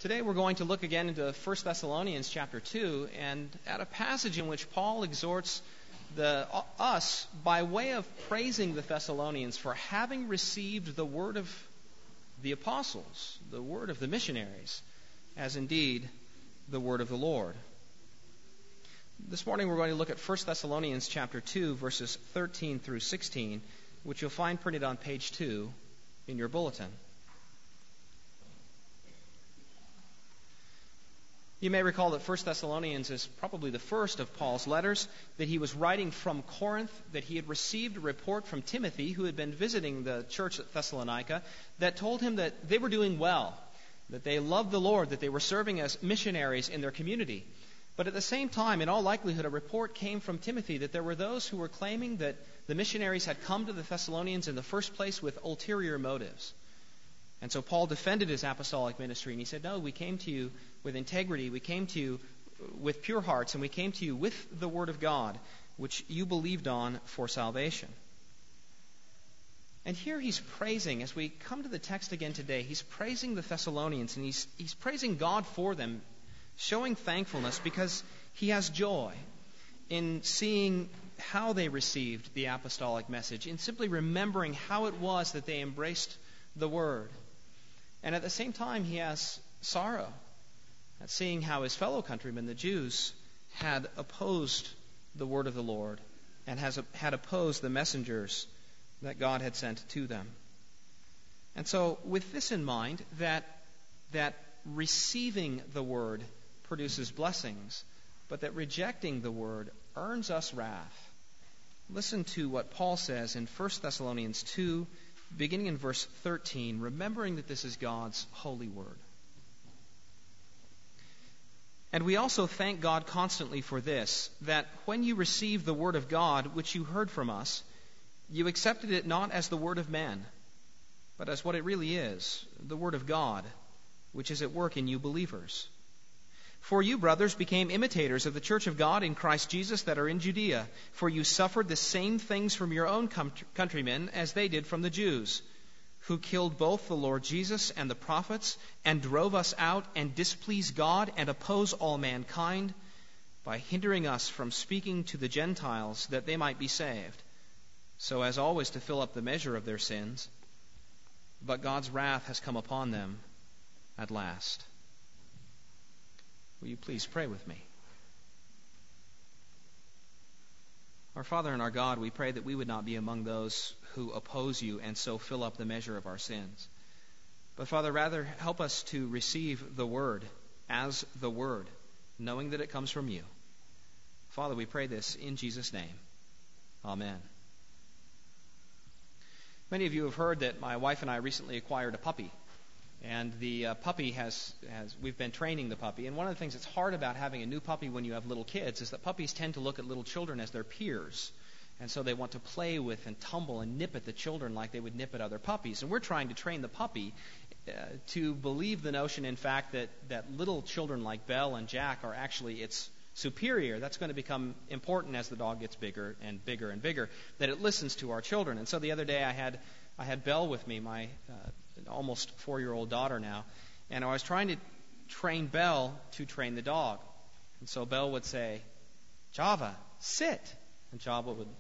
Today we're going to look again into 1 Thessalonians chapter 2 and at a passage in which Paul exhorts us by way of praising the Thessalonians for having received the word of the apostles, the word of the missionaries, as indeed the word of the Lord. This morning we're going to look at 1 Thessalonians chapter 2 verses 13 through 16, which you'll find printed on page 2 in your bulletin. You may recall that 1 Thessalonians is probably the first of Paul's letters, that he was writing from Corinth, that he had received a report from Timothy, who had been visiting the church at Thessalonica, that told him that they were doing well, that they loved the Lord, that they were serving as missionaries in their community. But at the same time, in all likelihood, a report came from Timothy that there were those who were claiming that the missionaries had come to the Thessalonians in the first place with ulterior motives. And so Paul defended his apostolic ministry, and he said, no, we came to you with integrity, we came to you with pure hearts, and we came to you with the word of God, which you believed on for salvation. And here he's praising, as we come to the text again today, he's praising the Thessalonians, and he's praising God for them, showing thankfulness because he has joy in seeing how they received the apostolic message, in simply remembering how it was that they embraced the word. And at the same time, he has sorrow at seeing how his fellow countrymen, the Jews, had opposed the word of the Lord and had opposed the messengers that God had sent to them. And so, with this in mind, that receiving the word produces blessings, but that rejecting the word earns us wrath. Listen to what Paul says in 1 Thessalonians 2, beginning in verse 13, remembering that this is God's holy word. And we also thank God constantly for this, that when you received the word of God, which you heard from us, you accepted it not as the word of men, but as what it really is, the word of God, which is at work in you believers. For you, brothers, became imitators of the church of God in Christ Jesus that are in Judea, for you suffered the same things from your own countrymen as they did from the Jews, who killed both the Lord Jesus and the prophets, and drove us out and displeased God and oppose all mankind by hindering us from speaking to the Gentiles that they might be saved, so as always to fill up the measure of their sins. But God's wrath has come upon them at last. Will you please pray with me? Our Father and our God, we pray that we would not be among those who oppose you and so fill up the measure of our sins. But Father, rather help us to receive the word as the word, knowing that it comes from you. Father, we pray this in Jesus' name. Amen. Many of you have heard that my wife and I recently acquired a puppy. And the puppy we've been training the puppy. And one of the things that's hard about having a new puppy when you have little kids is that puppies tend to look at little children as their peers. And so they want to play with and tumble and nip at the children like they would nip at other puppies. And we're trying to train the puppy to believe the notion, in fact, that little children like Belle and Jack are actually its superior. That's going to become important as the dog gets bigger and bigger and bigger, that it listens to our children. And so the other day I had Belle with me, my almost 4-year-old daughter now, and I was trying to train Belle to train the dog. And so Belle would say, "Java, sit." And Java would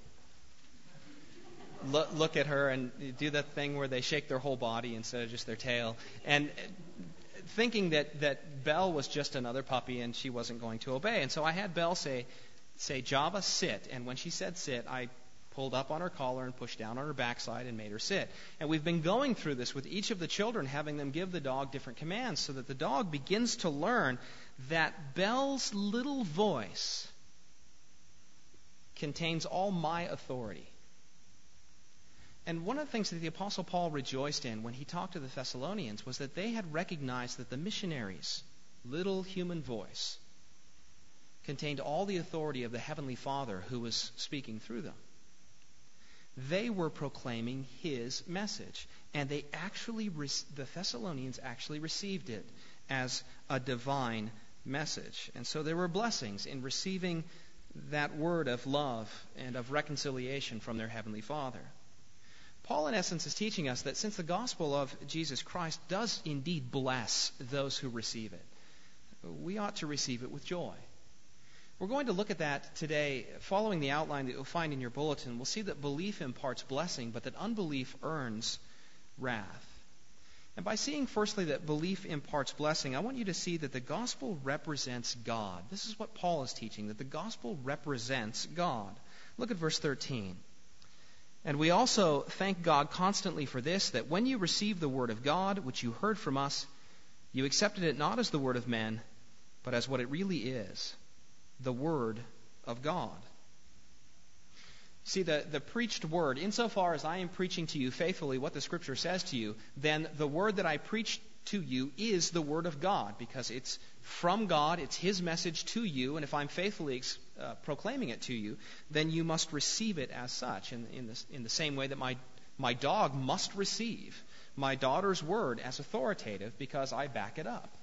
look at her and do that thing where they shake their whole body instead of just their tail. And thinking that Belle was just another puppy and she wasn't going to obey. And so I had Belle say, "Java, sit." And when she said sit, I pulled up on her collar and pushed down on her backside and made her sit. And we've been going through this with each of the children, having them give the dog different commands so that the dog begins to learn that Belle's little voice contains all my authority. And one of the things that the Apostle Paul rejoiced in when he talked to the Thessalonians was that they had recognized that the missionaries' little human voice contained all the authority of the Heavenly Father who was speaking through them. They were proclaiming his message, and the Thessalonians actually received it as a divine message. And so there were blessings in receiving that word of love and of reconciliation from their Heavenly Father. Paul, in essence, is teaching us that since the gospel of Jesus Christ does indeed bless those who receive it, we ought to receive it with joy. We're going to look at that today, following the outline that you'll find in your bulletin. We'll see that belief imparts blessing, but that unbelief earns wrath. And by seeing, firstly, that belief imparts blessing, I want you to see that the gospel represents God. This is what Paul is teaching, that the gospel represents God. Look at verse 13. And we also thank God constantly for this, that when you received the word of God, which you heard from us, you accepted it not as the word of men, but as what it really is, the word of God. See, the preached word, insofar as I am preaching to you faithfully what the Scripture says to you, then the word that I preach to you is the word of God, because it's from God, it's His message to you, and if I'm faithfully proclaiming it to you, then you must receive it as such, in the same way that my dog must receive my daughter's word as authoritative, because I back it up.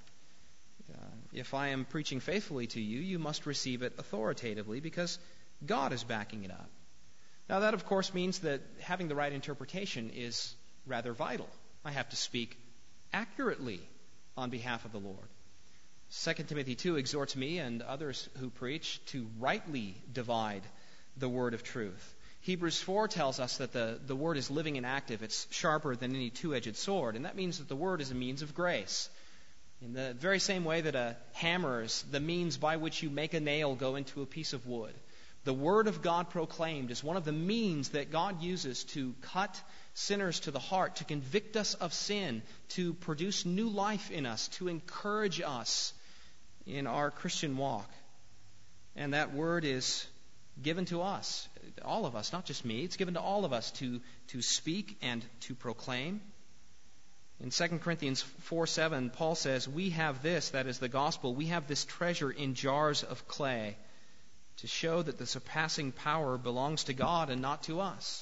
If I am preaching faithfully to you, you must receive it authoritatively, because God is backing it up. Now, that, of course, means that having the right interpretation is rather vital. I have to speak accurately on behalf of the Lord. 2 Timothy 2 exhorts me and others who preach to rightly divide the word of truth. Hebrews 4 tells us that the word is living and active. It's sharper than any two-edged sword, and that means that the word is a means of grace. In the very same way that a hammer is the means by which you make a nail go into a piece of wood, the Word of God proclaimed is one of the means that God uses to cut sinners to the heart, to convict us of sin, to produce new life in us, to encourage us in our Christian walk. And that Word is given to us, all of us, not just me. It's given to all of us to speak and to proclaim. In 2 Corinthians 4:7, Paul says, we have this, that is the gospel, we have this treasure in jars of clay, to show that the surpassing power belongs to God and not to us.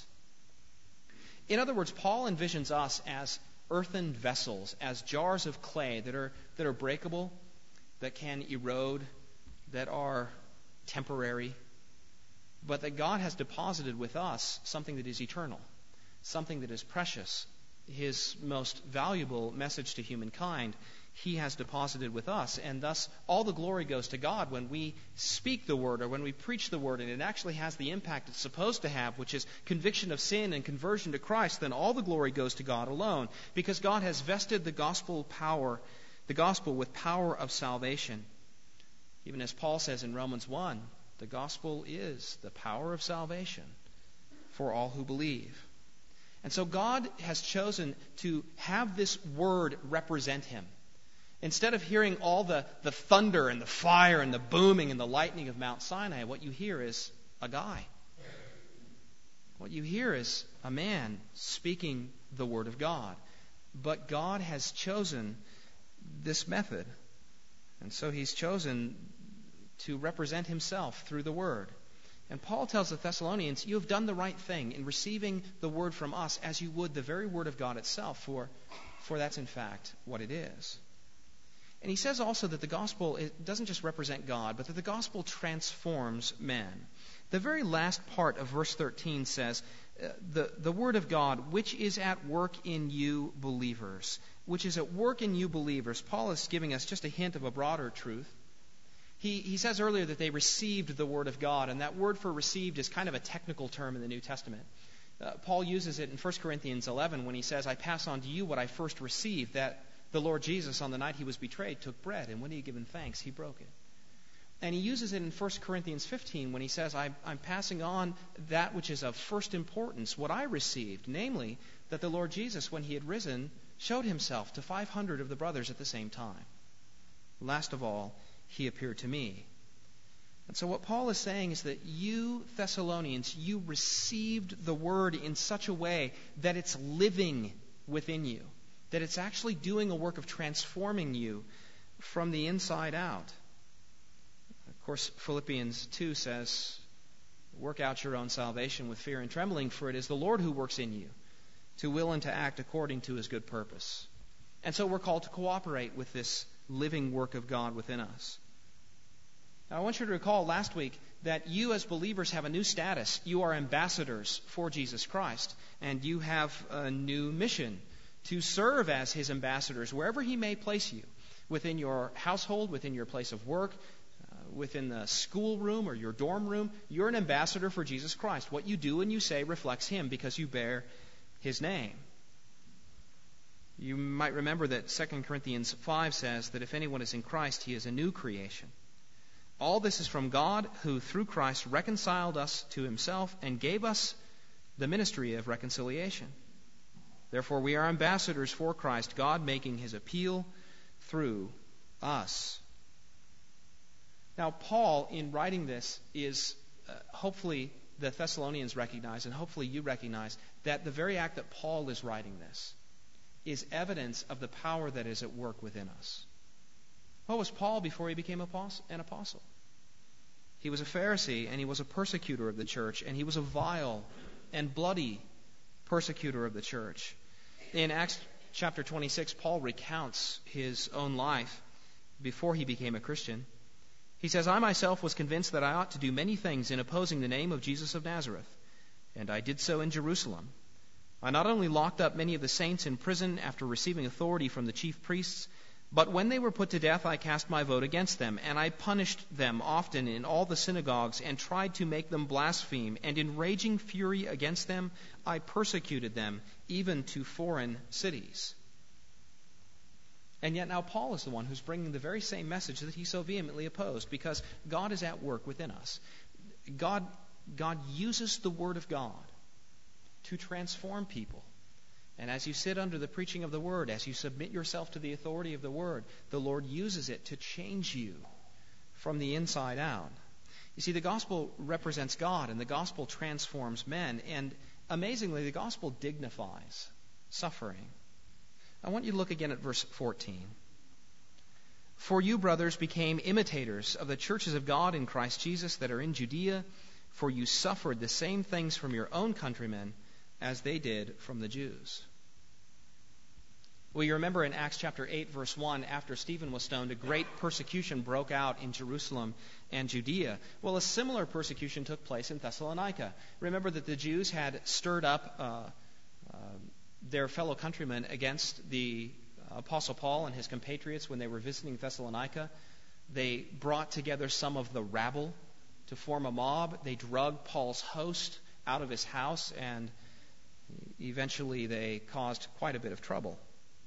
In other words, Paul envisions us as earthen vessels, as jars of clay that are breakable, that can erode, that are temporary, but that God has deposited with us something that is eternal, something that is precious. His most valuable message to humankind, He has deposited with us, and thus all the glory goes to God when we speak the word or when we preach the word, and it actually has the impact it's supposed to have, which is conviction of sin and conversion to Christ. Then all the glory goes to God alone, because God has vested the gospel with power of salvation. Even as Paul says in Romans 1, the gospel is the power of salvation for all who believe. And so God has chosen to have this word represent Him. Instead of hearing all the thunder and the fire and the booming and the lightning of Mount Sinai, what you hear is a guy. What you hear is a man speaking the word of God. But God has chosen this method. And so He's chosen to represent Himself through the word. And Paul tells the Thessalonians, you have done the right thing in receiving the word from us as you would the very word of God itself, for that's in fact what it is. And he says also that the gospel, it doesn't just represent God, but that the gospel transforms men. The very last part of verse 13 says, the word of God, which is at work in you believers. Which is at work in you believers. Paul is giving us just a hint of a broader truth. He says earlier that they received the word of God, and that word for received is kind of a technical term in the New Testament. Paul uses it in 1 Corinthians 11 when he says, I pass on to you what I first received, that the Lord Jesus, on the night He was betrayed, took bread, and when He had given thanks, He broke it. And he uses it in 1 Corinthians 15 when he says, I'm passing on that which is of first importance, what I received, namely, that the Lord Jesus, when He had risen, showed Himself to 500 of the brothers at the same time. Last of all, He appeared to me. And so what Paul is saying is that you, Thessalonians, you received the word in such a way that it's living within you, that it's actually doing a work of transforming you from the inside out. Of course, Philippians 2 says, work out your own salvation with fear and trembling, for it is the Lord who works in you to will and to act according to His good purpose. And so we're called to cooperate with this living work of God within us. Now, I want you to recall last week that you as believers have a new status. You are ambassadors for Jesus Christ, and you have a new mission to serve as his ambassadors wherever he may place you, within your household, within your place of work, within the school room or your dorm room. You're an ambassador for Jesus Christ. What you do and you say reflects him because you bear his name. You might remember that 2 Corinthians 5 says that if anyone is in Christ, he is a new creation. All this is from God, who through Christ reconciled us to himself and gave us the ministry of reconciliation. Therefore we are ambassadors for Christ, God making his appeal through us. Now, Paul, in writing this, is hopefully the Thessalonians recognize, and hopefully you recognize, that the very act that Paul is writing this is evidence of the power that is at work within us. What was Paul before he became an apostle? He was a Pharisee, and he was a persecutor of the church, and he was a vile and bloody persecutor of the church. In Acts chapter 26, Paul recounts his own life before he became a Christian. He says, I myself was convinced that I ought to do many things in opposing the name of Jesus of Nazareth, and I did so in Jerusalem. I not only locked up many of the saints in prison after receiving authority from the chief priests, but when they were put to death, I cast my vote against them, and I punished them often in all the synagogues and tried to make them blaspheme. And in raging fury against them, I persecuted them, even to foreign cities. And yet now Paul is the one who's bringing the very same message that he so vehemently opposed, because God is at work within us. God uses the Word of God to transform people. And as you sit under the preaching of the Word, as you submit yourself to the authority of the Word, the Lord uses it to change you from the inside out. You see, the gospel represents God, and the gospel transforms men. And amazingly, the gospel dignifies suffering. I want you to look again at verse 14. For you, brothers, became imitators of the churches of God in Christ Jesus that are in Judea, for you suffered the same things from your own countrymen as they did from the Jews. Well, you remember in Acts chapter 8, verse 1, after Stephen was stoned, a great persecution broke out in Jerusalem and Judea. Well, a similar persecution took place in Thessalonica. Remember that the Jews had stirred up their fellow countrymen against the Apostle Paul and his compatriots when they were visiting Thessalonica. They brought together some of the rabble to form a mob. They drug Paul's host out of his house, and eventually they caused quite a bit of trouble.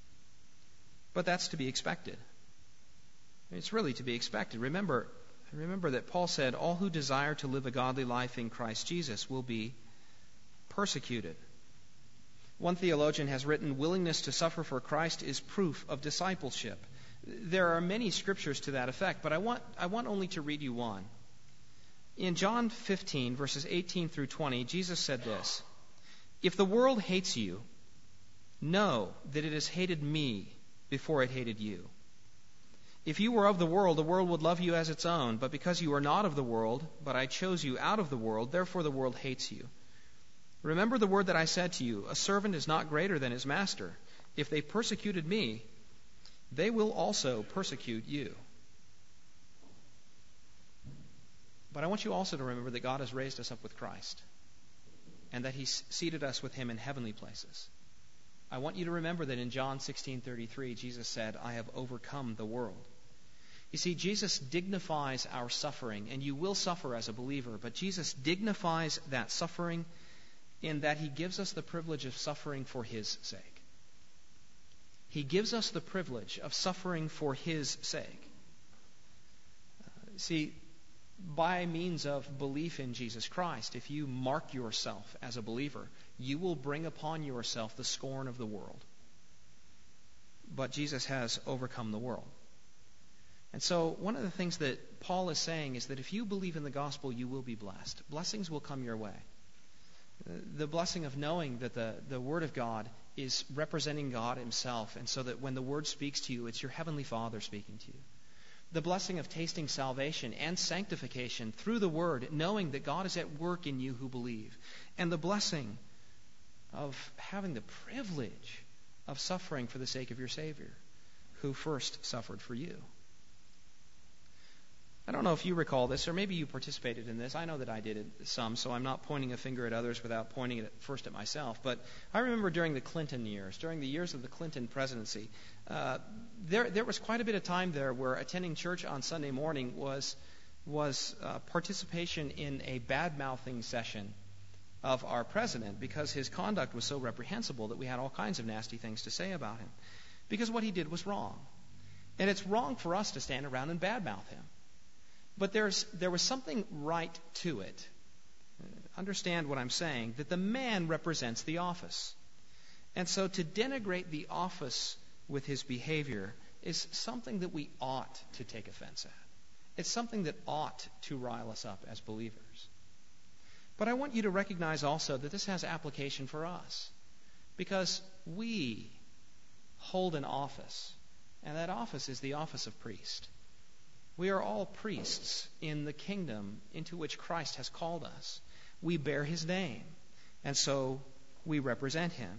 But that's to be expected. It's really to be expected. Remember that Paul said, all who desire to live a godly life in Christ Jesus will be persecuted. One theologian has written, willingness to suffer for Christ is proof of discipleship. There are many scriptures to that effect, but I want only to read you one. In John 15, verses 18 through 20, Jesus said this, if the world hates you, know that it has hated me before it hated you. If you were of the world would love you as its own, but because you are not of the world, but I chose you out of the world, therefore the world hates you. Remember the word that I said to you, a servant is not greater than his master. If they persecuted me, they will also persecute you. But I want you also to remember that God has raised us up with Christ, and that he's seated us with him in heavenly places. I want you to remember that in John 16:33, Jesus said, I have overcome the world. You see, Jesus dignifies our suffering, and you will suffer as a believer, but Jesus dignifies that suffering in that he gives us the privilege of suffering for his sake. He gives us the privilege of suffering for his sake. See, by means of belief in Jesus Christ, if you mark yourself as a believer, you will bring upon yourself the scorn of the world. But Jesus has overcome the world. And so one of the things that Paul is saying is that if you believe in the gospel, you will be blessed. Blessings will come your way. The blessing of knowing that the Word of God is representing God himself, and so that when the Word speaks to you, it's your Heavenly Father speaking to you. The blessing of tasting salvation and sanctification through the Word, knowing that God is at work in you who believe. And the blessing of having the privilege of suffering for the sake of your Savior, who first suffered for you. I don't know if you recall this, or maybe you participated in this. I know that I did it some, so I'm not pointing a finger at others without pointing it first at myself. But I remember during the Clinton years, during the years of the Clinton presidency, there was quite a bit of time there where attending church on Sunday morning was participation in a bad-mouthing session of our president, because his conduct was so reprehensible that we had all kinds of nasty things to say about him, because what he did was wrong. And it's wrong for us to stand around and badmouth him. But there was something right to it. Understand what I'm saying, that the man represents the office. And so to denigrate the office with his behavior is something that we ought to take offense at. It's something that ought to rile us up as believers. But I want you to recognize also that this has application for us, because we hold an office, and that office is the office of priest. We are all priests in the kingdom into which Christ has called us. We bear his name, and so we represent him.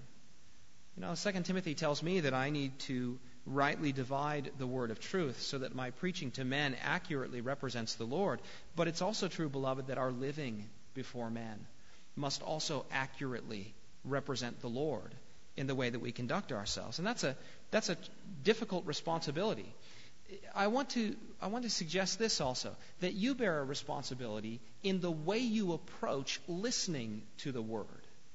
2 Timothy tells me that I need to rightly divide the word of truth so that my preaching to men accurately represents the Lord. But it's also true, beloved, that our living before men must also accurately represent the Lord in the way that we conduct ourselves. And that's a difficult responsibility. I want to suggest this also, that you bear a responsibility in the way you approach listening to the word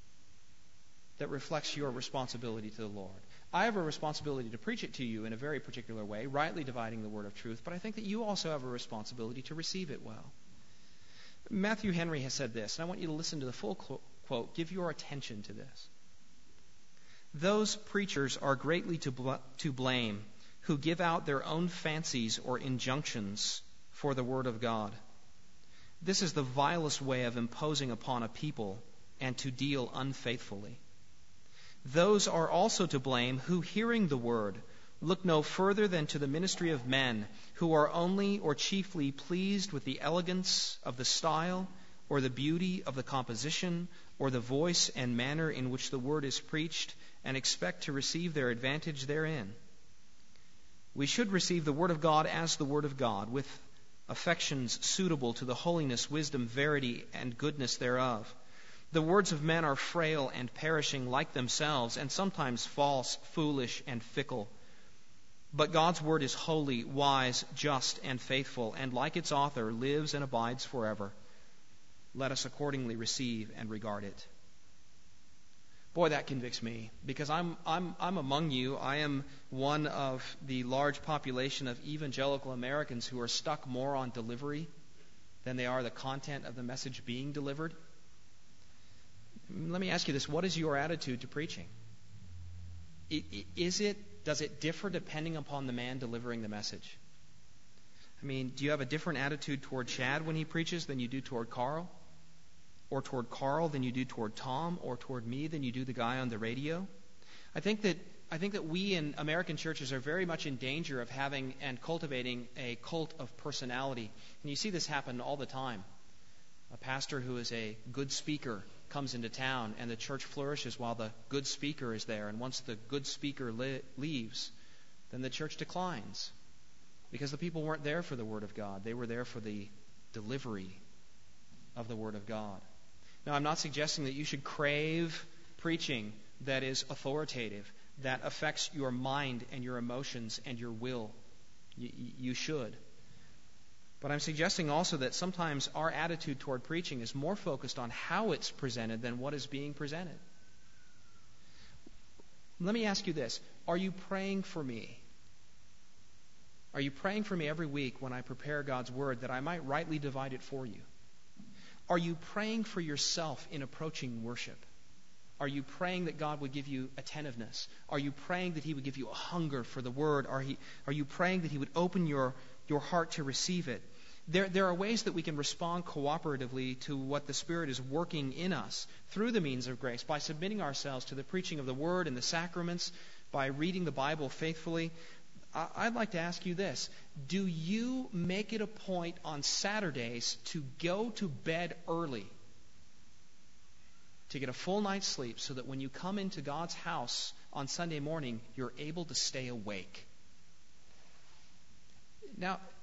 that reflects your responsibility to the Lord. I have a responsibility to preach it to you in a very particular way, rightly dividing the word of truth, but I think that you also have a responsibility to receive it well. Matthew Henry has said this, and I want you to listen to the full quote. Give your attention to this. Those preachers are greatly to blame who give out their own fancies or injunctions for the word of God. This is the vilest way of imposing upon a people and to deal unfaithfully. Those are also to blame who, hearing the word, look no further than to the ministry of men, who are only or chiefly pleased with the elegance of the style, or the beauty of the composition, or the voice and manner in which the word is preached, and expect to receive their advantage therein. We should receive the word of God as the word of God, with affections suitable to the holiness, wisdom, verity, and goodness thereof. The words of men are frail and perishing like themselves, and sometimes false, foolish, and fickle. But God's word is holy, wise, just, and faithful, and like its author, lives and abides forever. Let us accordingly receive and regard it. Boy, that convicts me, because I'm among you. I am one of the large population of evangelical Americans who are stuck more on delivery than they are the content of the message being delivered. Let me ask you this. What is your attitude to preaching? Does it differ depending upon the man delivering the message? I mean, do you have a different attitude toward Chad when he preaches than you do toward Carl? Or toward Carl than you do toward Tom? Or toward me than you do the guy on the radio? I think that we in American churches are very much in danger of having and cultivating a cult of personality. And you see this happen all the time. A pastor who is a good speaker comes into town, and the church flourishes while the good speaker is there. And once the good speaker leaves, then the church declines, because the people weren't there for the Word of God. They were there for the delivery of the Word of God. Now, I'm not suggesting that you should crave preaching that is authoritative, that affects your mind and your emotions and your will. You should. But I'm suggesting also that sometimes our attitude toward preaching is more focused on how it's presented than what is being presented. Let me ask you this. Are you praying for me? Are you praying for me every week when I prepare God's Word that I might rightly divide it for you? Are you praying for yourself in approaching worship? Are you praying that God would give you attentiveness? Are you praying that He would give you a hunger for the Word? Are you praying that He would open your heart to receive it? There are ways that we can respond cooperatively to what the Spirit is working in us through the means of grace, by submitting ourselves to the preaching of the Word and the sacraments, by reading the Bible faithfully. I'd like to ask you this. Do you make it a point on Saturdays to go to bed early, to get a full night's sleep, so that when you come into God's house on Sunday morning, you're able to stay awake? Now,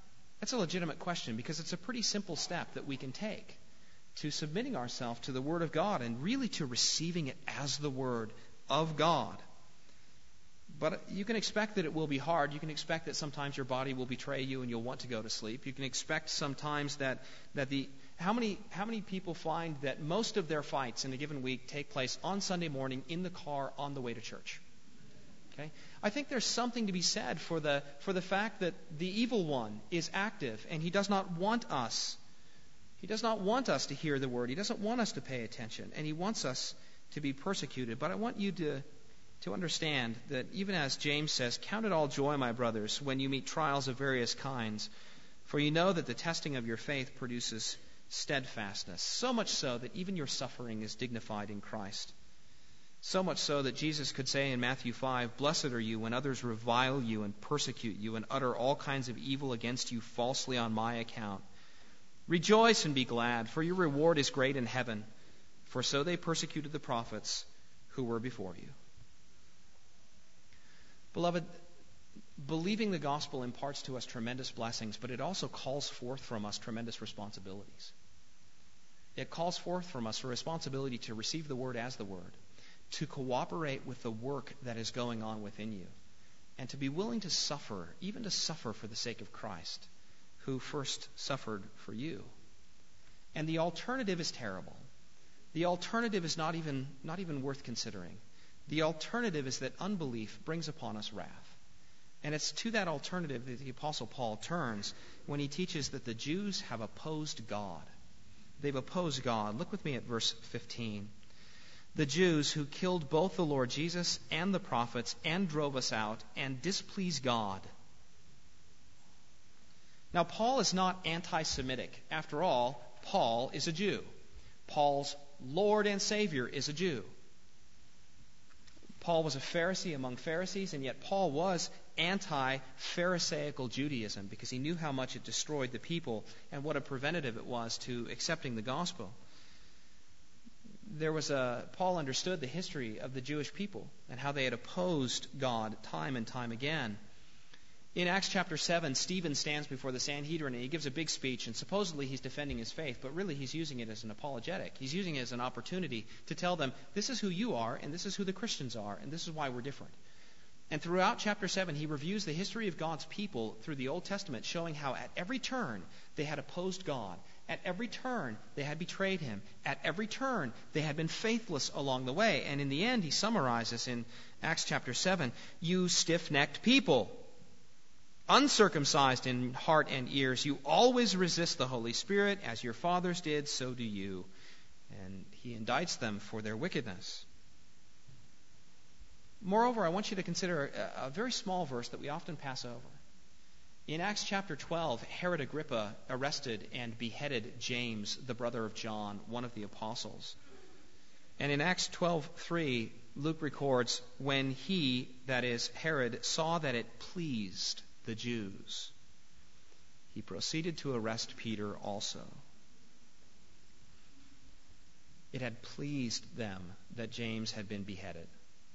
That's a legitimate question because it's a pretty simple step that we can take to submitting ourselves to the Word of God and really to receiving it as the Word of God. But you can expect that it will be hard. You can expect that sometimes your body will betray you and you'll want to go to sleep. You can expect sometimes how many people find that most of their fights in a given week take place on Sunday morning in the car on the way to church? Okay? I think there's something to be said for the fact that the evil one is active and he does not want us. He does not want us to hear the word. He doesn't want us to pay attention, and he wants us to be persecuted. But I want you to understand that even as James says, "Count it all joy, my brothers, when you meet trials of various kinds, for you know that the testing of your faith produces steadfastness." So much so that even your suffering is dignified in Christ. So much so that Jesus could say in Matthew 5, "Blessed are you when others revile you and persecute you and utter all kinds of evil against you falsely on my account. Rejoice and be glad, for your reward is great in heaven, for so they persecuted the prophets who were before you." Beloved, believing the gospel imparts to us tremendous blessings, but it also calls forth from us tremendous responsibilities. It calls forth from us a responsibility to receive the word as the word, to cooperate with the work that is going on within you, and to be willing to suffer, even to suffer for the sake of Christ, who first suffered for you. And the alternative is terrible. The alternative is not even worth considering. The alternative is that unbelief brings upon us wrath. And it's to that alternative that the Apostle Paul turns when he teaches that the Jews have opposed God. They've opposed God. Look with me at verse 15. "The Jews who killed both the Lord Jesus and the prophets and drove us out and displeased God." Now, Paul is not anti-Semitic. After all, Paul is a Jew. Paul's Lord and Savior is a Jew. Paul was a Pharisee among Pharisees, and yet Paul was anti-Pharisaical Judaism because he knew how much it destroyed the people and what a preventative it was to accepting the gospel. Paul understood the history of the Jewish people and how they had opposed God time and time again. In Acts chapter 7, Stephen stands before the Sanhedrin and he gives a big speech, and supposedly he's defending his faith, but really he's using it as an apologetic. He's using it as an opportunity to tell them, this is who you are, and this is who the Christians are, and this is why we're different. And throughout chapter 7, he reviews the history of God's people through the Old Testament, showing how at every turn they had opposed God. At every turn they had betrayed him. At every turn they had been faithless along the way. And in the end, he summarizes in Acts chapter 7, "You stiff-necked people, uncircumcised in heart and ears, you always resist the Holy Spirit, as your fathers did, so do you." And he indicts them for their wickedness. Moreover, I want you to consider a very small verse that we often pass over. In Acts chapter 12, Herod Agrippa arrested and beheaded James, the brother of John, one of the apostles. And in Acts 12:3, Luke records, when he, that is Herod, saw that it pleased the Jews, he proceeded to arrest Peter also. It had pleased them that James had been beheaded.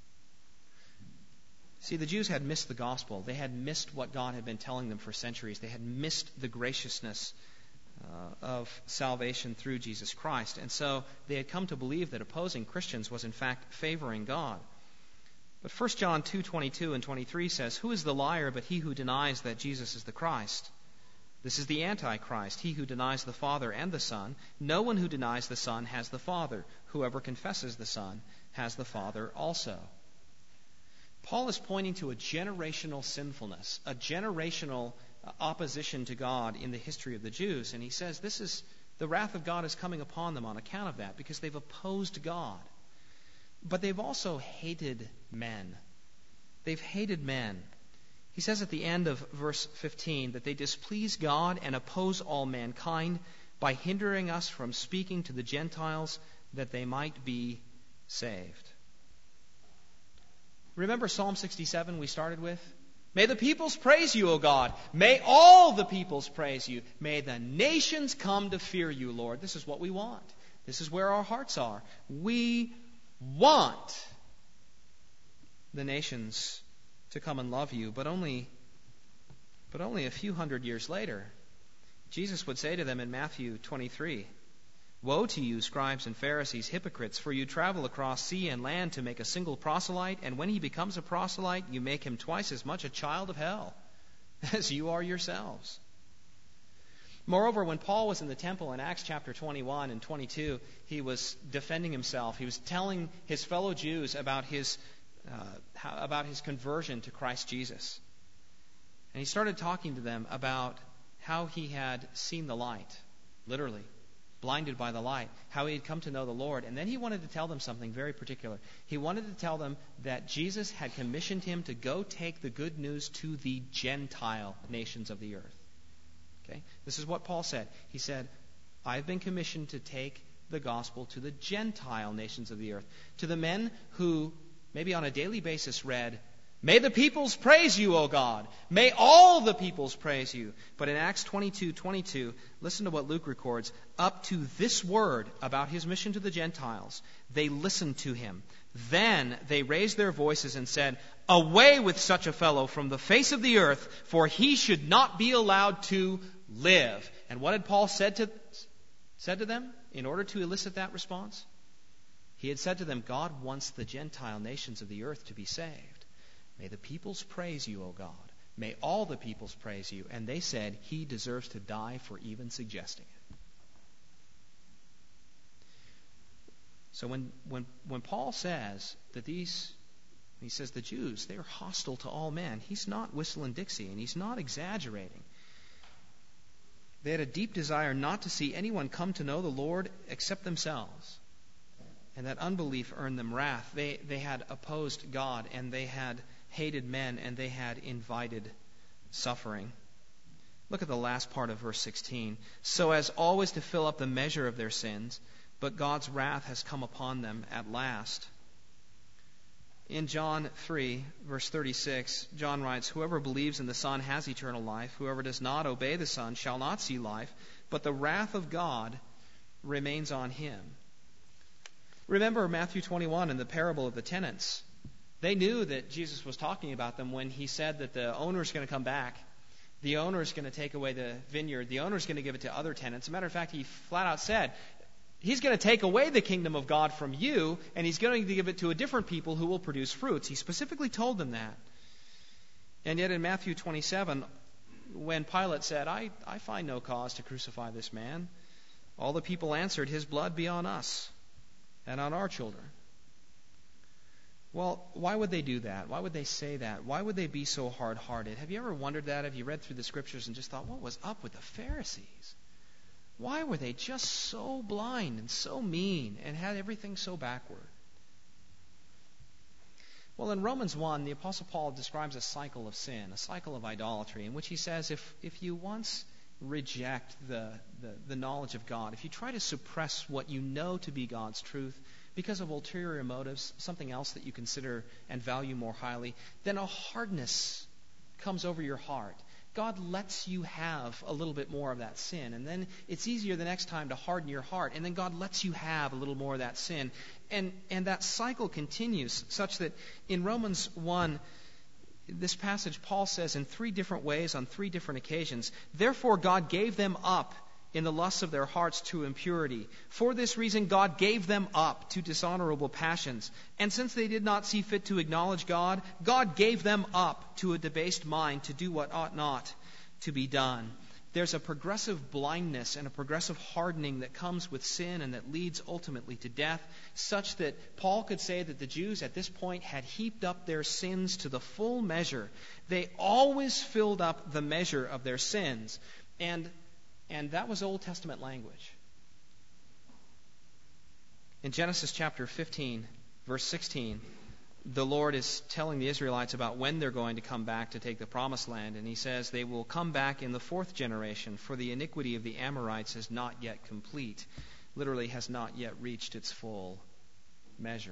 See, the Jews had missed the gospel. They had missed what God had been telling them for centuries. They had missed the graciousness of salvation through Jesus Christ. And so they had come to believe that opposing Christians was in fact favoring God. But 1 John 2:22 and 23 says, "Who is the liar but he who denies that Jesus is the Christ? This is the Antichrist, he who denies the Father and the Son. No one who denies the Son has the Father. Whoever confesses the Son has the Father also." Paul is pointing to a generational sinfulness, a generational opposition to God in the history of the Jews. And he says the wrath of God is coming upon them on account of that, because they've opposed God. But they've also hated men. They've hated men. He says at the end of verse 15 that they displease God and oppose all mankind by hindering us from speaking to the Gentiles that they might be saved. Remember Psalm 67 we started with? May the peoples praise you, O God. May all the peoples praise you. May the nations come to fear you, Lord. This is what we want. This is where our hearts are. We want the nations to come and love you, but only a few hundred years later, Jesus would say to them in Matthew 23, "Woe to you, scribes and Pharisees, hypocrites, for you travel across sea and land to make a single proselyte, and when he becomes a proselyte, you make him twice as much a child of hell as you are yourselves." Moreover, when Paul was in the temple in Acts chapter 21 and 22, he was defending himself. He was telling his fellow Jews about his conversion to Christ Jesus. And he started talking to them about how he had seen the light, literally, blinded by the light, how he had come to know the Lord. And then he wanted to tell them something very particular. He wanted to tell them that Jesus had commissioned him to go take the good news to the Gentile nations of the earth. Okay? This is what Paul said. He said, "I've been commissioned to take the gospel to the Gentile nations of the earth," to the men who maybe on a daily basis read, "May the peoples praise you, O God. May all the peoples praise you." But in Acts 22:22, listen to what Luke records. Up to this word about his mission to the Gentiles, they listened to him. Then they raised their voices and said, "Away with such a fellow from the face of the earth, for he should not be allowed to live." And what had Paul said to them in order to elicit that response? He had said to them, God wants the Gentile nations of the earth to be saved. "May the peoples praise you, O God. May all the peoples praise you." And they said, "He deserves to die for even suggesting it." So when Paul says that he says the Jews, they're hostile to all men, he's not whistling Dixie, and he's not exaggerating. They had a deep desire not to see anyone come to know the Lord except themselves. And that unbelief earned them wrath. They had opposed God, and they had hated men, and they had invited suffering. Look at the last part of verse 16. "So as always to fill up the measure of their sins, but God's wrath has come upon them at last." In John 3, verse 36, John writes, "Whoever believes in the Son has eternal life. Whoever does not obey the Son shall not see life, but the wrath of God remains on him." Remember Matthew 21 and the parable of the tenants. They knew that Jesus was talking about them when he said that the owner is going to come back. The owner is going to take away the vineyard. The owner is going to give it to other tenants. As a matter of fact, he flat out said, he's going to take away the kingdom of God from you, and he's going to give it to a different people who will produce fruits. He specifically told them that. And yet in Matthew 27, when Pilate said, I find no cause to crucify this man, all the people answered, "His blood be on us and on our children." Well, why would they do that? Why would they say that? Why would they be so hard-hearted? Have you ever wondered that? Have you read through the Scriptures and just thought, what was up with the Pharisees? Why were they just so blind and so mean and had everything so backward? Well, in Romans 1, the Apostle Paul describes a cycle of sin, a cycle of idolatry, in which he says if you once reject the knowledge of God, if you try to suppress what you know to be God's truth because of ulterior motives, something else that you consider and value more highly, then a hardness comes over your heart. God lets you have a little bit more of that sin, and then it's easier the next time to harden your heart, and then God lets you have a little more of that sin. And that cycle continues, such that in Romans 1, this passage, Paul says in 3 different ways on 3 different occasions, "Therefore God gave them up in the lusts of their hearts to impurity. For this reason God gave them up to dishonorable passions. And since they did not see fit to acknowledge God, God gave them up to a debased mind to do what ought not to be done." There's a progressive blindness and a progressive hardening that comes with sin and that leads ultimately to death, such that Paul could say that the Jews at this point had heaped up their sins to the full measure. They always filled up the measure of their sins. And that was Old Testament language. In Genesis chapter 15, verse 16, the Lord is telling the Israelites about when they're going to come back to take the promised land. And he says they will come back in the 4th generation, for the iniquity of the Amorites is not yet complete. Literally has not yet reached its full measure.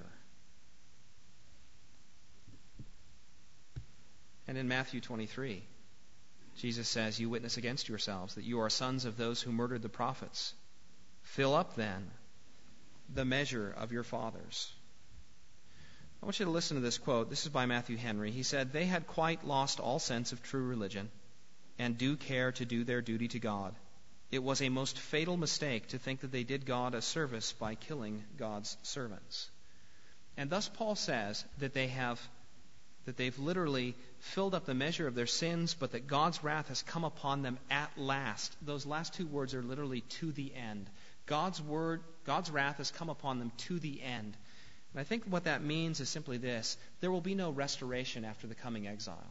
And in Matthew 23, Jesus says, "You witness against yourselves that you are sons of those who murdered the prophets. Fill up then the measure of your fathers." I want you to listen to this quote. This is by Matthew Henry. He said, "They had quite lost all sense of true religion and due care to do their duty to God. it was a most fatal mistake to think that they did God a service by killing God's servants. And thus Paul says that they've literally filled up the measure of their sins, but that God's wrath has come upon them at last. Those last two words are literally to the end. God's wrath has come upon them to the end. And I think what that means is simply this: there will be no restoration after the coming exile.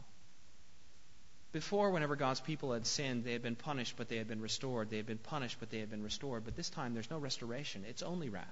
Before, whenever God's people had sinned, they had been punished, but they had been restored. They had been punished, but they had been restored. But this time, there's no restoration. It's only wrath.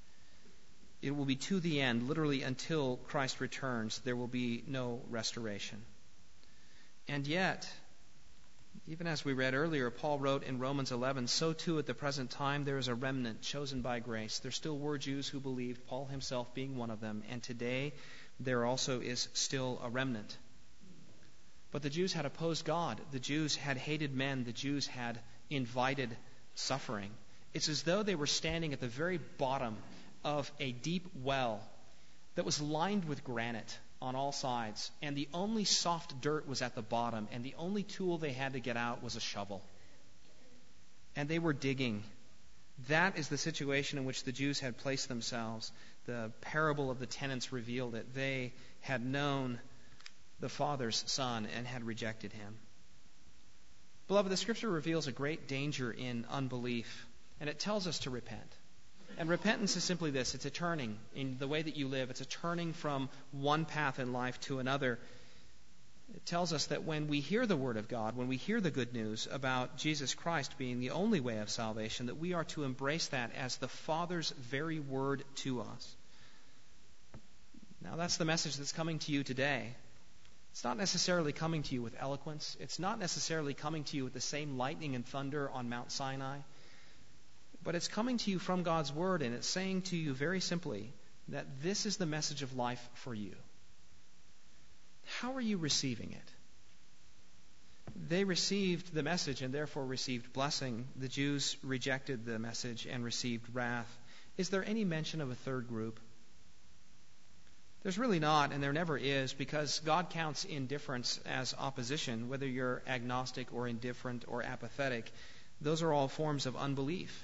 It will be to the end, literally until Christ returns. There will be no restoration. And yet, even as we read earlier, Paul wrote in Romans 11, so too at the present time there is a remnant chosen by grace. There still were Jews who believed, Paul himself being one of them. And today, there also is still a remnant. But the Jews had opposed God. The Jews had hated men. The Jews had invited suffering. It's as though they were standing at the very bottom of a deep well that was lined with granite on all sides, and the only soft dirt was at the bottom, and the only tool they had to get out was a shovel. And they were digging. That is the situation in which the Jews had placed themselves. The parable of the tenants revealed it. They had known the Father's Son and had rejected him. Beloved, the Scripture reveals a great danger in unbelief, and it tells us to repent. And repentance is simply this: it's a turning in the way that you live. It's a turning from one path in life to another. It tells us that when we hear the Word of God, when we hear the good news about Jesus Christ being the only way of salvation, that we are to embrace that as the Father's very word to us. Now, that's the message that's coming to you today. It's not necessarily coming to you with eloquence. It's not necessarily coming to you with the same lightning and thunder on Mount Sinai. But it's coming to you from God's Word, and it's saying to you very simply that this is the message of life for you. How are you receiving it? They received the message and therefore received blessing. The Jews rejected the message and received wrath. Is there any mention of a third group? There's really not, and there never is, because God counts indifference as opposition, whether you're agnostic or indifferent or apathetic. Those are all forms of unbelief.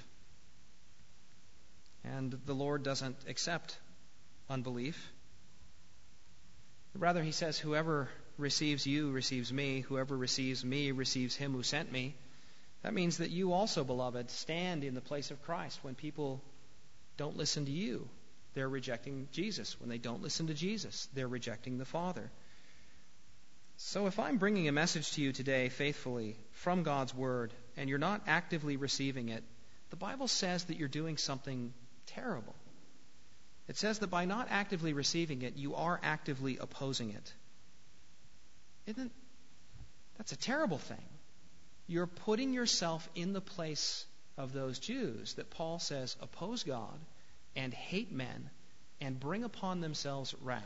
And the Lord doesn't accept unbelief. Rather, he says, whoever receives you receives me. Whoever receives me receives him who sent me. That means that you also, beloved, stand in the place of Christ. When people don't listen to you, they're rejecting Jesus. When they don't listen to Jesus, they're rejecting the Father. So if I'm bringing a message to you today faithfully from God's Word, and you're not actively receiving it, the Bible says that you're doing something terrible. It says that by not actively receiving it, you are actively opposing it. That's a terrible thing. You're putting yourself in the place of those Jews that Paul says oppose God and hate men and bring upon themselves wrath.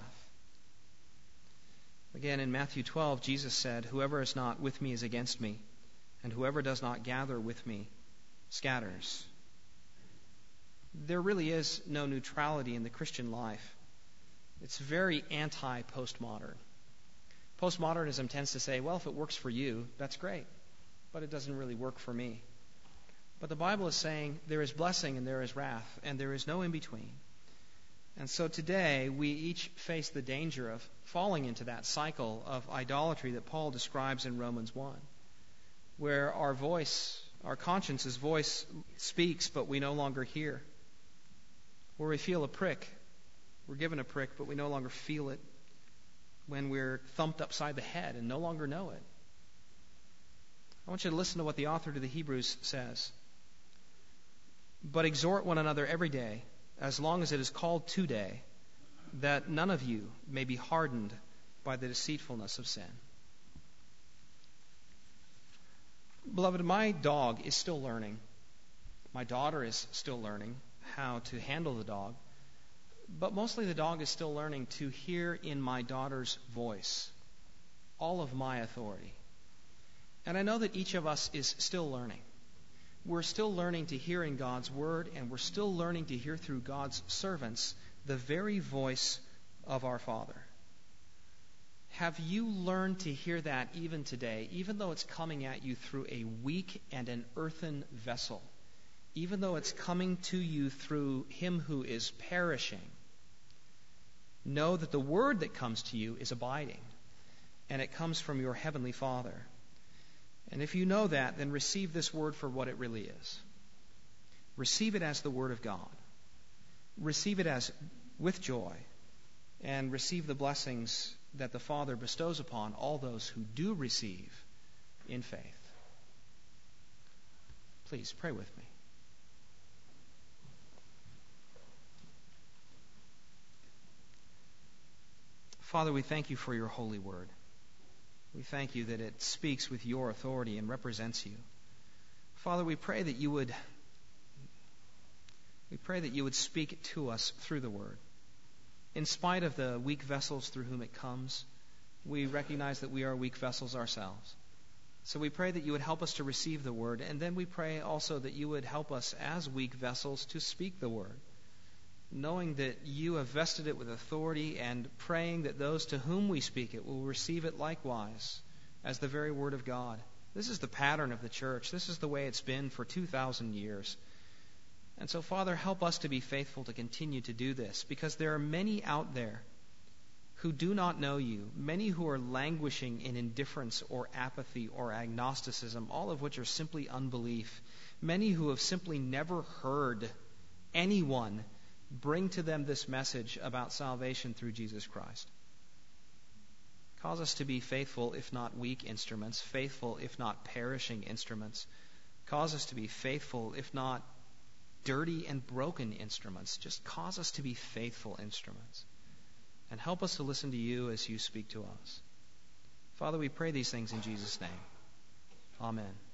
Again, in Matthew 12, Jesus said, whoever is not with me is against me, and whoever does not gather with me scatters. There really is no neutrality in the Christian life. It's very anti-postmodern. Postmodernism tends to say, well, if it works for you, that's great, but it doesn't really work for me. But the Bible is saying there is blessing and there is wrath, and there is no in-between. And so today, we each face the danger of falling into that cycle of idolatry that Paul describes in Romans 1, where our conscience's voice speaks, but we no longer hear. Where we feel a prick. We're given a prick, but we no longer feel it. When we're thumped upside the head and no longer know it. I want you to listen to what the author to the Hebrews says. But exhort one another every day, as long as it is called today, that none of you may be hardened by the deceitfulness of sin. Beloved, my dog is still learning. My daughter is still learning how to handle the dog. But mostly the dog is still learning to hear in my daughter's voice all of my authority. And I know that each of us is still learning. We're still learning to hear in God's Word, and we're still learning to hear through God's servants the very voice of our Father. Have you learned to hear that even today, even though it's coming at you through a weak and an earthen vessel, even though it's coming to you through him who is perishing? Know that the word that comes to you is abiding, and it comes from your heavenly Father. And if you know that, then receive this word for what it really is. Receive it as the Word of God. Receive it as with joy, and receive the blessings that the Father bestows upon all those who do receive in faith. Please pray with me. Father, we thank you for your holy word. We thank you that it speaks with your authority and represents you. Father, we pray that you would speak to us through the word. In spite of the weak vessels through whom it comes, we recognize that we are weak vessels ourselves. So we pray that you would help us to receive the word, and then we pray also that you would help us as weak vessels to speak the word, knowing that you have vested it with authority, and praying that those to whom we speak it will receive it likewise as the very word of God. This is the pattern of the church. This is the way it's been for 2,000 years. And so, Father, help us to be faithful to continue to do this, because there are many out there who do not know you, many who are languishing in indifference or apathy or agnosticism, all of which are simply unbelief, many who have simply never heard anyone bring to them this message about salvation through Jesus Christ. Cause us to be faithful, if not weak instruments, faithful, if not perishing instruments. Cause us to be faithful, if not dirty and broken instruments. Just cause us to be faithful instruments. And help us to listen to you as you speak to us. Father, we pray these things in Jesus' name. Amen.